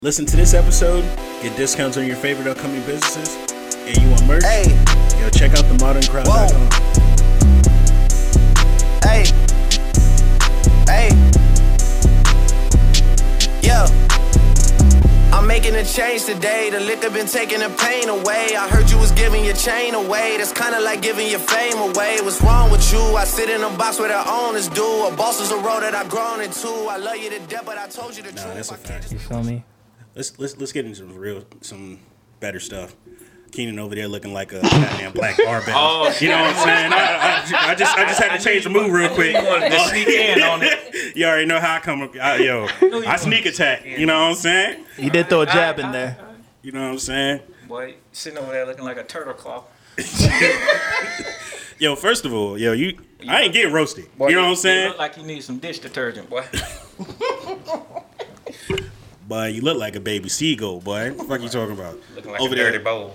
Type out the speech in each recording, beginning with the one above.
Listen to this episode, get discounts on your favorite upcoming businesses, and you want merch? Hey. Yo, check out themodderncrowd.com. Hey. Hey. Yo. I'm making a change today. The liquor been taking the pain away. I heard you was giving your chain away. That's kinda like giving your fame away. What's wrong with you? I sit in a box where the owners do. A boss is a road that I've grown into. I love you to death, but I told you the truth. That's a fact. You feel me? Let's get into some better stuff. Keenan over there looking like a goddamn black barbell. Oh, you know what I'm saying? I just had to change the move real quick. You wanted to sneak in on it. You already know how I come up. I sneak attack. You know what I'm saying? He did throw a jab in there. You know what I'm saying? Boy, sitting over there looking like a turtle claw. Yo, first of all, I ain't getting roasted. Boy, you know what I'm You saying? look like you need some dish detergent, boy. But you look like a baby seagull, boy. What the fuck you talking about? Looking like Over a there. dirty bowl.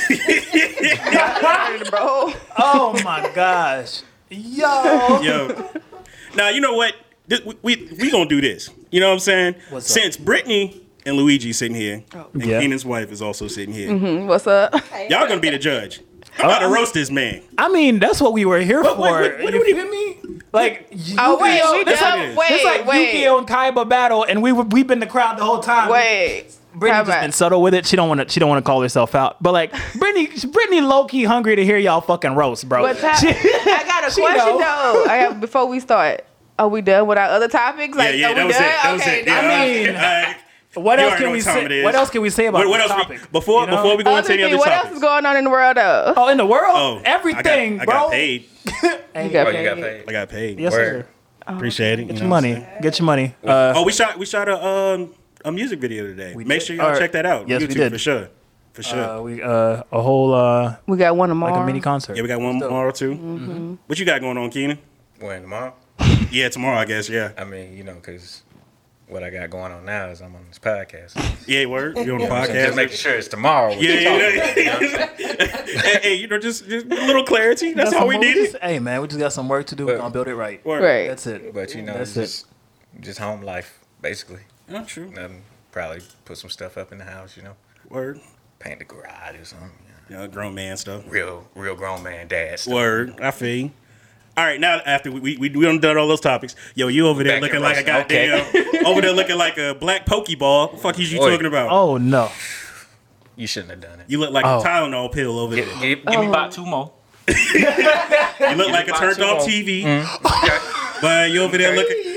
Bro. Oh my gosh. Yo. Now, you know what? We gonna do this. You know what I'm saying? What's up? Since Brittany and Luigi sitting here, and Yeah. Keenan's wife is also sitting here, What's up? y'all gonna be the judge. I'm about to roast this man. I mean, that's what we were here for. What do You you feel me? Like, Oh, wait, Yu-Gi-Oh! we That's done- like, it's like Yu-Gi-Oh! And Kaiba battle, and we've been the crowd the whole time. Wait. Brittany How just about- been subtle with it. She don't want to call herself out. But like, Brittany low key hungry to hear y'all fucking roast, bro. I got a She question know. though. Before we start, are we done with our other topics? Like, Yeah, are we that was done? it. That was Okay, it. done. I mean, what You else already can know we what time it say? is. What else can we say about what this else? topic? Before we go into any other what topics. else is going on in the world though? Oh, in the world, Oh, everything, I bro. got paid. You got Oh, you got paid. paid. I got paid. Yes, Word. sir. Appreciate it. Get your money. Get your money. Oh, we shot a music video today. Make sure y'all check that out. Yes, YouTube we did. for sure. For sure. We a whole We got one tomorrow. like a mini concert. Yeah, we got one tomorrow too. What you got going on, Keenan? When tomorrow? Yeah, tomorrow I guess. Yeah. I mean, because what I got going on now is I'm on this podcast. Yeah, word. You on the So just podcast? making sure it's tomorrow. Yeah. Hey, just a little clarity. That's all we needed. Hey man, we just got some work to do. We're But- gonna build it right. Word. Right. That's it. But That's it's just home life, basically. Not true. Nothing. Probably put some stuff up in the house, Word. paint the garage or something. Yeah, grown man stuff. Real grown man dad stuff. Word. I feel you. All right, now after we done all those topics, yo, you over there Back looking in like a roast. goddamn, over there looking like a black Pokeball. What the fuck is you Oi. talking about? Oh no. You shouldn't have done it. You look like Oh. a Tylenol pill over there. Give me about 2 more. You look like a turned off TV. Okay. But you over there looking.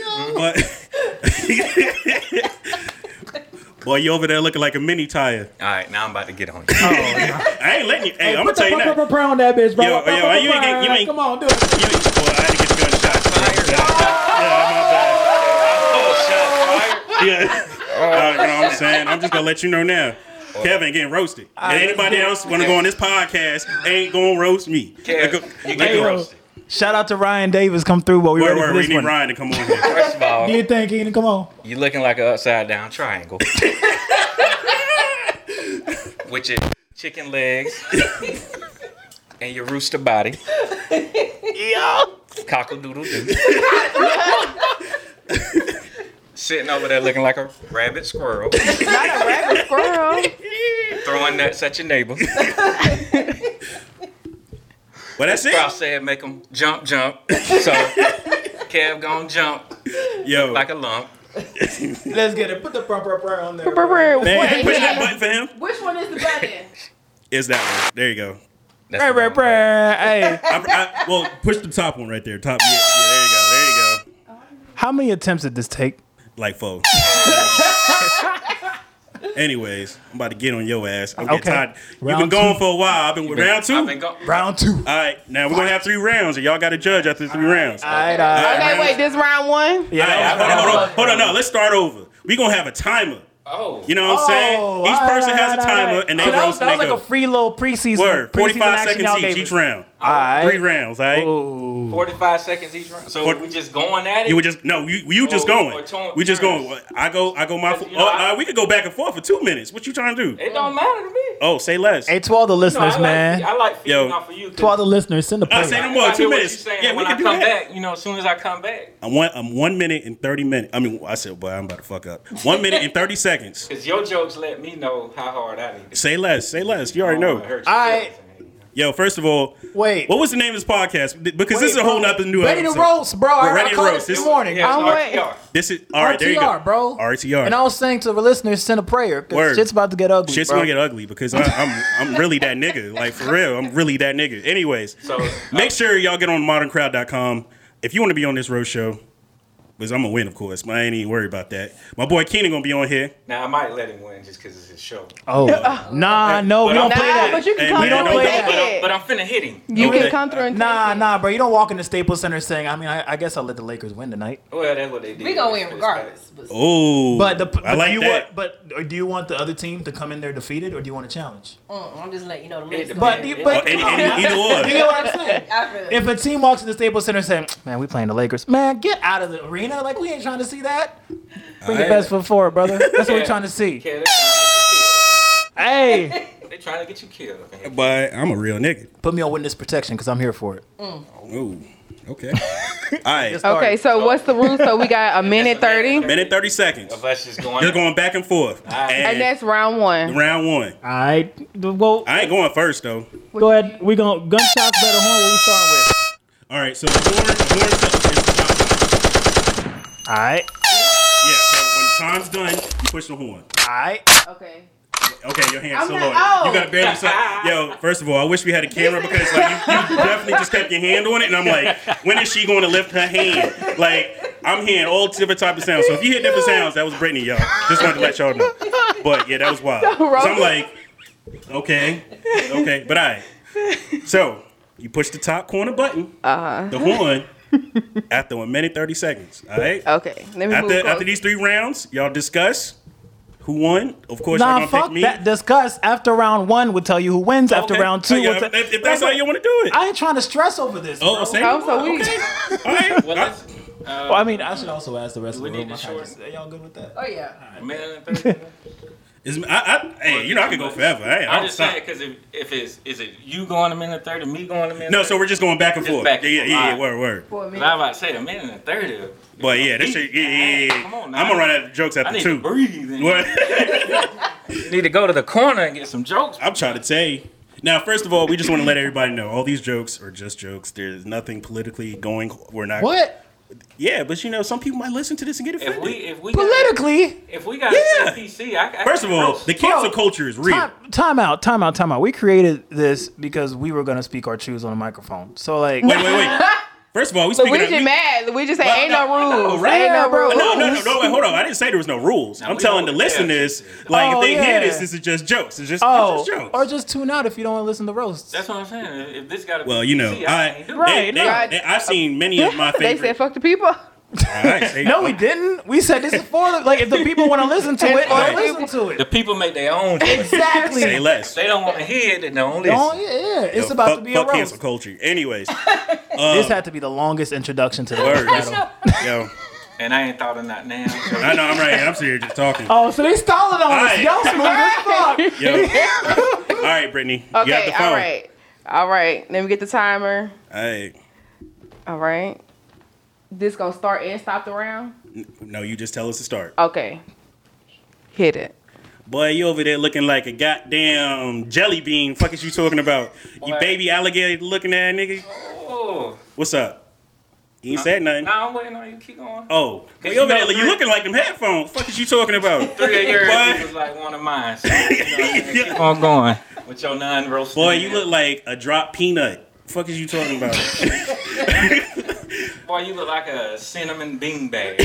Boy, you over there looking like a mini tire. All right, now I'm about to get on you. I ain't letting you. Hey, I'm gonna Put the tell you that. purple on that bitch, bro. Yo, you ain't. Come on, do it. You ain't. Boy, I had to get the gunshot. Yeah, my bad. Yeah. You know what I'm saying? I'm just gonna let you know now. Kevin getting roasted. And anybody else want to go on this podcast ain't gonna roast me. Kev, you get Hey, roasted. Shout out to Ryan Davis. Come through, but we ready for We this need one. Ryan to come on here. First of all, Do you think, Keenan? Come on. you looking like an upside down triangle. With your chicken legs and your rooster body. Cockle-doodle-doo. Sitting over there looking like a rabbit squirrel. Not a rabbit squirrel. Throwing nuts at your neighbor. Well, that's Sprout it. said make them jump. So Kev gonna jump Yo, like a lump. Let's get it. Put the purple on there. man, push that button for him. Which one is the button? Is that one? There you go. That's the wrong button. Hey, Well, push the top one right there. Top. Yeah, there you go. There you go. how many attempts did this take? Like 4. Anyways, I'm about to get on your ass. I'm getting Okay. tired. You've been Round going two. for a while. I've been with round 2. I've been go- Round 2. All right, now we're gonna have 3 rounds, and y'all got to judge after 3 rounds. All right. Okay, wait, this round one? Yeah. All right, hold on. No, let's start over. We're gonna have a timer. Oh. You know what I'm saying? Each person has a timer, and they So that was roast and they like go. a free little preseason. Word, preseason 45 action seconds y'all each gave each us. round. Alright. 3 rounds, all right? Ooh. 45 seconds each round. So we just going at it? You were just you just going. We just going. I go my. We could go back and forth for 2 minutes. What you trying to do? It don't matter to me. Oh, say less. Hey, to all the listeners, man. I like feeding off of you. To all the listeners, send a prayer. Say no more. 2 minutes. Yeah, when I come back, as soon as I come back. I'm 1 minute and 30 minutes. I mean, I said, boy, I'm about to fuck up. 1 minute and 30 seconds. Because your jokes let me know how hard I need to. Say less. Say less. You already know. Yo, first of all, wait. What was the name of this podcast? Because this is a whole nother new Ready episode. to roast, bro. I Ready to roast this morning. RTR. This is all right. There you go, bro. RTR. And I was saying to the listeners, send a prayer because shit's about to get ugly. Shit's gonna get ugly because I'm really that nigga. Like for real, I'm really that nigga. Anyways, so make sure y'all get on moderncrowd.com if you want to be on this roast show. Because I'm gonna win, of course. But I ain't even worried about that. My boy Keenan gonna be on here. Now I might let him win just because it's his show. Oh, no, we don't play that. But you can come through and take it. But I'm finna hit him. You can come through and take it. Nah, bro. You don't walk in the Staples Center saying, I guess I'll let the Lakers win tonight. Well, that's what they did. We gonna win regardless. Oh, but I like that. But do you want the other team to come in there defeated, or do you want a challenge? I'm just letting you know the Lakers. Either or. You know what I'm saying? If a team walks in the Staples Center saying, "Man, we playing the Lakers," man, get out of the arena. Like we ain't trying to see that. Bring your best foot forward, brother. That's what we're trying to see. Hey, they trying to get you killed. But I'm a real nigga. Put me on witness protection because I'm here for it. Ooh, okay. All right. Okay, so what's the rule? So we got a minute 30. Minute 30 seconds. Of us just going. You're going back and forth. And that's round 1. Round 1. All right. Well, I ain't going first though. Go ahead. We gonna gunshots better horn. What we starting with? All right. So the horn is All right. Yeah. So when time's done, you push the horn. All right. Okay. Okay, your hand's so low. You gotta barely yourself. Yo, first of all, I wish we had a camera because like you definitely just kept your hand on it, and I'm like, when is she going to lift her hand? Like, I'm hearing all different type of sounds. So if you hear different sounds, that was Brittany, y'all. Just wanted to let y'all know. But yeah, that was wild. So I'm like, okay, but all right. So you push the top corner button, the horn. After 1 minute 30 seconds, all right. Okay. Let me move after these 3 rounds, y'all discuss. Who won? Of course, y'all gonna pick me. That. Discuss after round 1 would tell you who wins. After round 2, if that's how you want to do it. I ain't trying to stress over this. Oh, bro. same. So we. Okay. All right. Well, I mean, I should also ask the rest of the room. Are y'all good with that? Oh yeah. Hey, I could go forever. I'm just saying because if is it you going a minute 30, me going a minute? No, so we're just going back and forth. Yeah. Word. I was about to say a minute and 30. But yeah, this shit. Yeah. Come on now. I'm gonna run out of jokes after 2. I need to breathe. What? Need to go to the corner and get some jokes. I'm trying to say. Now, first of all, we just want to let everybody know all these jokes are just jokes. There's nothing politically going. We're not. What? Yeah, but some people might listen to this and get offended. If we politically, if we got a PC, I first of all, the cancel culture is real. Time out. We created this because we were gonna speak our truths on a microphone. So like, wait. First of all, we just mad. We just say ain't no rules. Ain't no rules. No, wait, hold on. I didn't say there was no rules. I'm telling the listeners, like, if they hear this is just jokes. It's just jokes. Or just tune out if you don't want to listen to roasts. That's what I'm saying. If this got to be I've seen many of my favorite. They said fuck the people. No, we didn't. We said this is for if the people want to listen to it, they'll listen to it. The people make their own choice. Exactly. Say less. They don't want to hear it, then don't listen. It's about to be a roast. Cancel culture. Anyways, this had to be the longest introduction to the word. Yo. And I ain't thought of that now. So. I know, I'm right. I'm sitting here just talking. Oh, so they stalling on us. Y'all smooth as fuck. Yo. All right, Brittany. Okay, you have the phone. All right. Let me get the timer. All right. This gonna start and stop the round? No, you just tell us to start. Okay. Hit it. Boy, you over there looking like a goddamn jelly bean. Fuck is you talking about? Boy. You baby alligator looking at nigga? Oh. What's up? You ain't said nothing. Nah, I'm waiting on you. Keep going. Oh. Well, you over there, you looking like them headphones. Fuck is you talking about? 3 of yours was like one of mine. So, keep on going with your non-roasted. Boy, you look like a dropped peanut. Fuck is you talking about? Boy, you look like a cinnamon beanbag.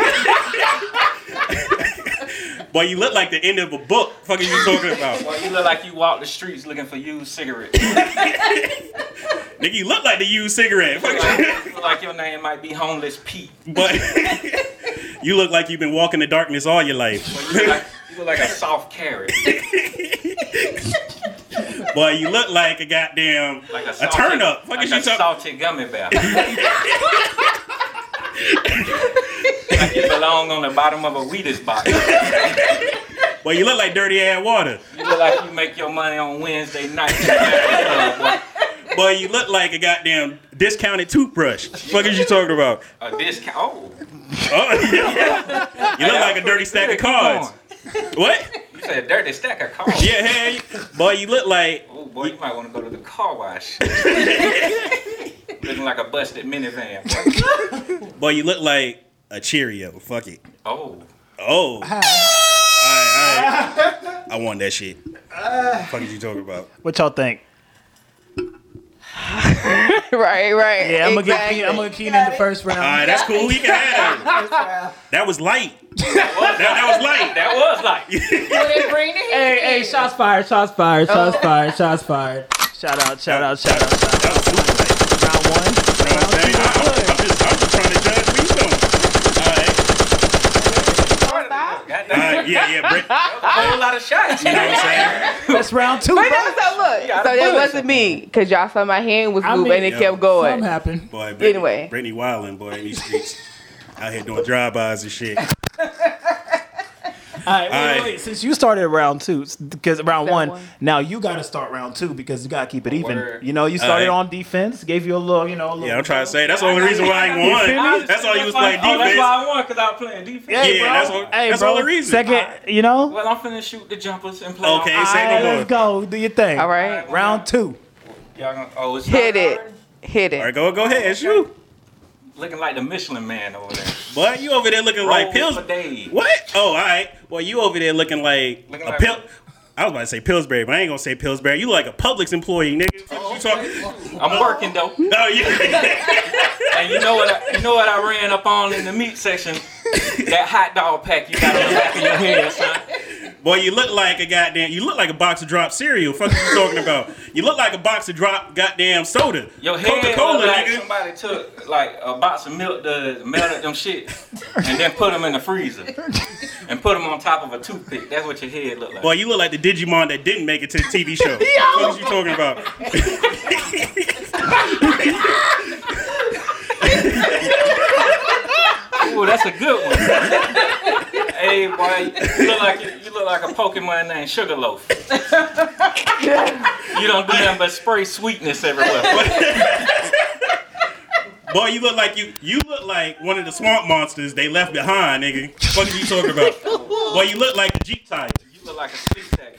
Boy, you look like the end of a book. Fuck are you talking about? Boy, you look like you walk the streets looking for used cigarettes. Nigga, you look like the used cigarette. You look like your name might be Homeless Pete. But you look like you've been walking the darkness all your life. Boy, you look like a soft carrot. Boy, you look like a goddamn a turn up. Fuck is you talking? Salted gummy bear. Like you belong on the bottom of a Wheaties box. Boy, you look like dirty ass water. You look like you make your money on Wednesday night. Boy, you look like a goddamn discounted toothbrush. Fuck is you talking about? A discount? Oh. You look like a dirty stack of cards. What? You said a dirty stack of cards. Yeah, hey. Boy, you look like... Oh, boy, you might want to go to the car wash. Looking like a busted minivan. Boy, you look like a Cheerio. Fuck it. Oh. Oh. All right. I want that shit. Fuck is you talking about? What y'all think? Right. Yeah, I'm gonna get Keenan in the first round. All right, that's cool. He can have that. That was light. That was light. That was light. Hey, shots fired. Shout out. Round one. I'm just trying to judge what you doing. All right. Yeah. A whole lot of shots. You know what I'm saying? That's round two. Wait, so look. So that wasn't me, because y'all saw my hand was moving and it kept going. Something happened. Boy, Anyway. Brittany wildin', boy, in these streets. Out here doing drive-bys and shit. All right, wait. Since you started round two, because round one, now you got to start round two because you got to keep it even. Word. You know, you started on defense, gave you a little, Yeah, I'm trying to say that's the only reason why I won. That's all you was playing defense. That's why I won, because I was playing defense. That's the only reason. Second, you know. Well, I'm finna shoot the jumpers and play. Okay, say no more. Let's go. Do your thing. All right. Round two. Y'all gonna, it's Hit not it. already? Hit All it. right, go ahead, shoot. Looking like the Michelin Man over there. Boy, you over there looking like Roll pills. for days. What? Oh, all right. Boy, you over there looking like a pill. I was about to say Pillsbury, but I ain't gonna say Pillsbury. You look like a Publix employee, nigga. You talking? I'm working though. Oh yeah. And you know what I ran up on in the meat section? That hot dog pack you got on the back of your head, son. Boy, you look like a box of drop cereal. Fuck you talking about? You look like a box of drop goddamn soda. Your head Coca-Cola, look like nigga. somebody took like a box of milk, melted them shit, and then put them in the freezer, and put them on top of a toothpick. That's what your head look like. Boy, you look like the Digimon that didn't make it to the TV show. What are you talking about? Ooh, that's a good one. Hey, boy, you look like a Pokemon named Sugarloaf. You don't do nothing but spray sweetness everywhere. Boy, you look like one of the swamp monsters they left behind, nigga. What are you talking about? Boy, you look like a Jeep tire. You look like a stick tag,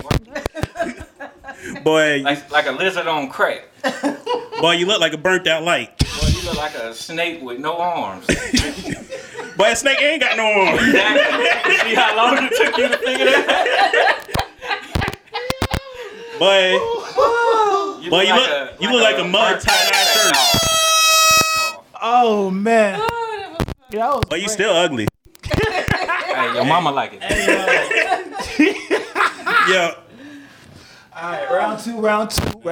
Boy, like a lizard on crack. boy, you look like a burnt out light. Boy, you look like a snake with no arms. Boy, a snake ain't got no arms. Exactly. See how long it took you to figure that out? Boy, you look like a mud tie-dye shirt. Oh man. But you still ugly. Hey, your mama like it. Yeah. All right, round two. Wait,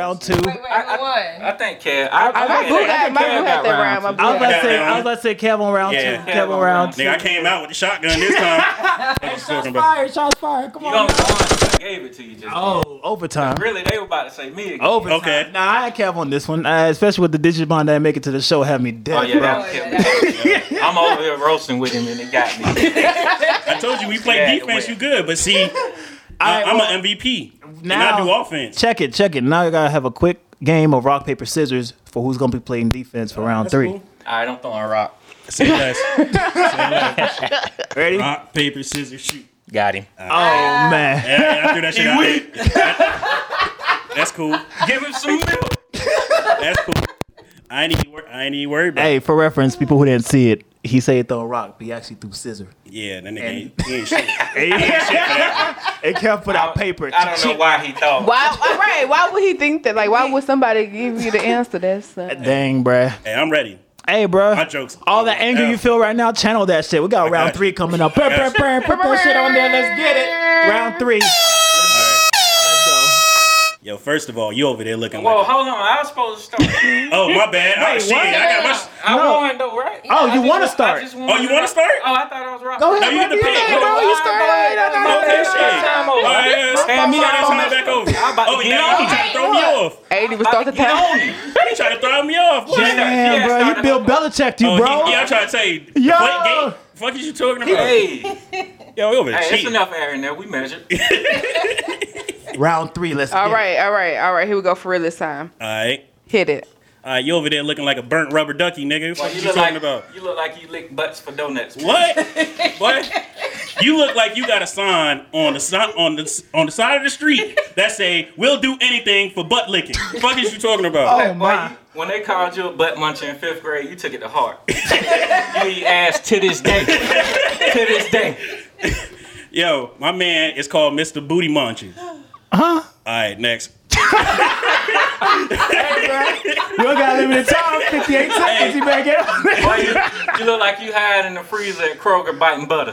I think Kev. My boo had that round. I was about to say Kev on round Yeah. two. Kev on round two. Nigga, I came out with the shotgun this time. Shots fired. Come You on. don't know I gave it to you just Oh, overtime. Really, they were about to say me again. Overtime. Okay. Nah, I had Kev on this one, especially with the Digimon that make it to the show, have me dead. Oh, yeah, bro. that was Kev. I'm over here roasting with him and it got me. I told you we play Yeah, defense, wait. you good. But see, I'm an MVP. Now, and I do offense. Check it. Now you gotta have a quick game of rock, paper, scissors for who's gonna be playing defense for round three. Cool. All right, I'm throwing a rock. Say less. Ready? Rock, paper, scissors, shoot. Got him. Oh man. Yeah, I threw that shit out there. That's cool. Give him some milk. That's cool. I ain't even worried about it. Hey, for reference, people who didn't see it, he said throw a rock, but he actually threw scissor. Yeah, that nigga ain't shit. It kept put out paper. I don't know why he thought. Why would he think that? Like, why would somebody give you the answer? That's Dang, bruh. Hey, I'm ready. Hey, bro. My jokes. All the anger you feel right now, channel that shit. We got round three coming up. Put that shit on there. Let's get it. Round three. Let's go. Yo, first of all, you over there looking Whoa, like... hold on. I was supposed to start. Oh, my bad. Wait, Shit. what? I got my... I won, though, right? Oh, you want to start? Oh, you want to start? Oh, I thought I was right. Go ahead, No, you get the pick. bro. You start. Okay, shit. Time All over. right, Hand me start that that back over. I'm about to Oh, get now on he it. trying to throw me off. 80 was start the Get time. on it. He trying to throw me off. What? Damn, bro. You Bill Belichicked you, bro. Yeah, I'm trying to say... Yo. What fuck is you talking about? Hey, Yo, we over there it's cheating. enough air in there. We measured. Round 3. Let's All get it. right. Here we go for real this time. All right. Hit it. You over there looking like a burnt rubber ducky, nigga. What you talking about? You look like you lick butts for donuts. What? What? You look like you got a sign on the side of the street that say "We'll do anything for butt licking." The fuck is you talking about? Oh, my. When they called you a butt muncher in 5th grade, you took it to heart. You eat ass to this day. To this day. Yo, my man is called Mr. Booty Muncher. Huh? All right, next. You don't got limited time. 58 seconds. You better get on it. Boy, you look like you hide in the freezer at Kroger biting butter.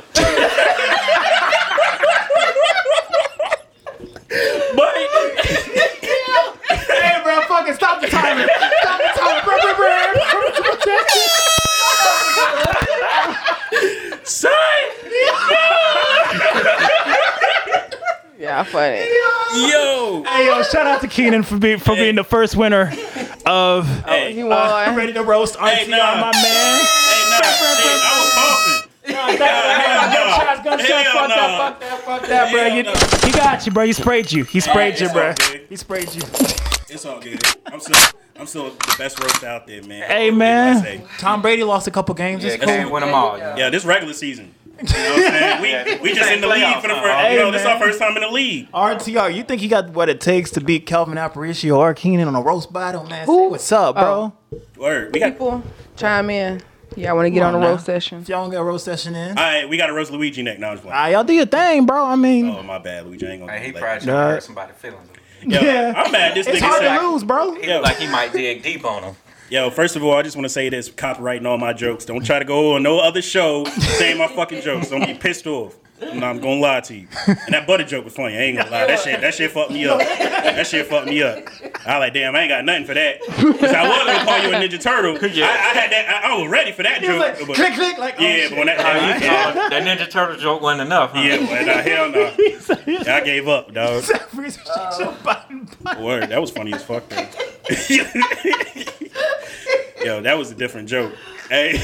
But Hey, bro. Fucking stop the timer. Stop the timer. son, Yeah, funny. yo, Hey, yo, shout out to Keenan for being the first winner of He won. Ready to Roast RTR, nah. my man. hey, nah, shit, I was coughing. Fuck that, bro. He got you, bro. He sprayed you. He sprayed you, It's bro. all good. He sprayed you. It's all good. I'm still the best roast out there, man. Hey, What man. can I say? Tom Brady lost a couple games. Yeah, It's because they cool. win them all. Yeah. Yeah, this regular season. You know what I'm saying? We just in the league for the first. Hey, This is our man. first time in the league. RTR, you think he got what it takes to beat Kelvin Aparicio or Keenan on a roast battle, man? Say what's up, bro? Word. We got. People, chime in. Yeah, I want to get on a now. roast session. If y'all don't get a roast session in, All right, we got a roast Luigi neck. Now I'm just playing. y'all do your thing, bro. I mean, Oh my bad, Luigi. I ain't gonna. Hey, he do probably that. should have hurt somebody's feelings. Yo, yeah. I'm mad. This It's nigga hard said. to lose, bro. He Yo. looked like he might dig deep on him. Yo, first of all, I just want to say this: copyrighting all my jokes. Don't try to go on no other show saying my fucking jokes. Don't be pissed off. I'm not gonna lie to you. And that butter joke was funny. I ain't gonna lie. That shit fucked me up. That shit fucked me up. I was like, damn, I ain't got nothing for that. Cause I was gonna call you a Ninja Turtle. I had that. I was ready for that He was joke. like, but- click, click, like, yeah, but when that, That Ninja Turtle joke wasn't enough, huh? yeah, but hell no. I gave up, dog. Word, that was funny as fuck though. Yo, that was a different joke. Hey,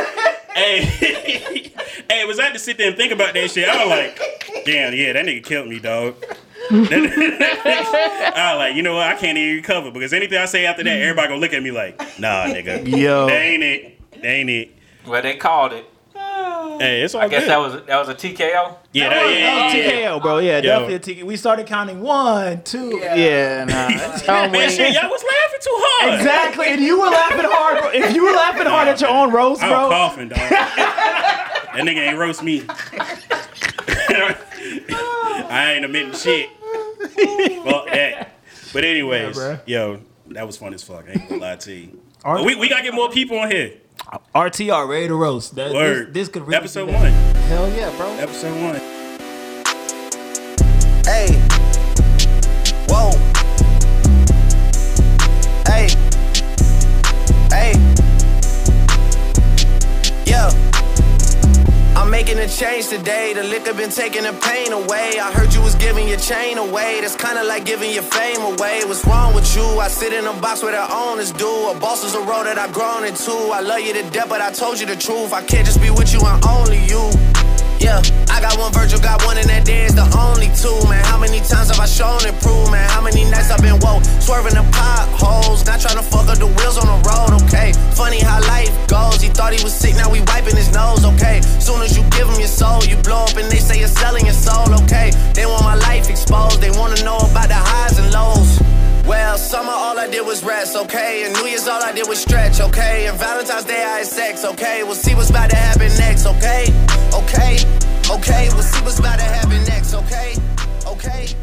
hey, was I had to sit there and think about that shit? I was like, damn, yeah, that nigga killed me, dog. I was like, you know what? I can't even recover because anything I say after that, everybody gonna look at me like, nah, nigga. Yo. That ain't it. That ain't it. Well, they called it. Hey, it's all I guess good. that was a TKO. Yeah, That was yeah. TKO, bro. Yeah, Yo. definitely a TKO. We started counting 1, 2. Yeah, nah. Man, shit, y'all was laughing too hard. Exactly, and you were laughing hard, bro. If you were laughing hard at your own roast, I'm bro. coughing, dog. That nigga ain't roast me. I ain't admitting shit. Fuck that. But anyways, Yeah, bro. yo, that was fun as fuck. I ain't gonna lie to you. But we gotta get more people on here. RTR, ready to roast. Word. This could really Episode be 1. that. Hell yeah, bro. Episode 1. Hey. Whoa. Hey. Hey. Yeah. I'm making a change today. The liquor been taking the pain away. I heard you was giving your chain away. That's kinda like giving your fame away. What's wrong with you? I sit in a box where the owners do. A boss is a role that I've grown into. I love you to death, but I told you the truth. I can't just be with you and only you. Yeah, I got one Virgil, got one, and that day is the only two, man. How many times have I shown and proved, man? How many nights I've been woke, swerving the potholes, not trying to fuck up the wheels on the road, okay? Funny how life goes, he thought he was sick, now we wiping his nose, okay? Soon as you give him your soul, you blow up and they say you're selling your soul, okay? They want my life exposed, they wanna know about the highs and lows. Well, summer all I did was rest, okay? And New Year's all I did was stretch, okay? And Valentine's Day I had sex, okay? We'll see what's about to happen next, okay? Okay, okay, we'll see what's about to happen next, okay? Okay.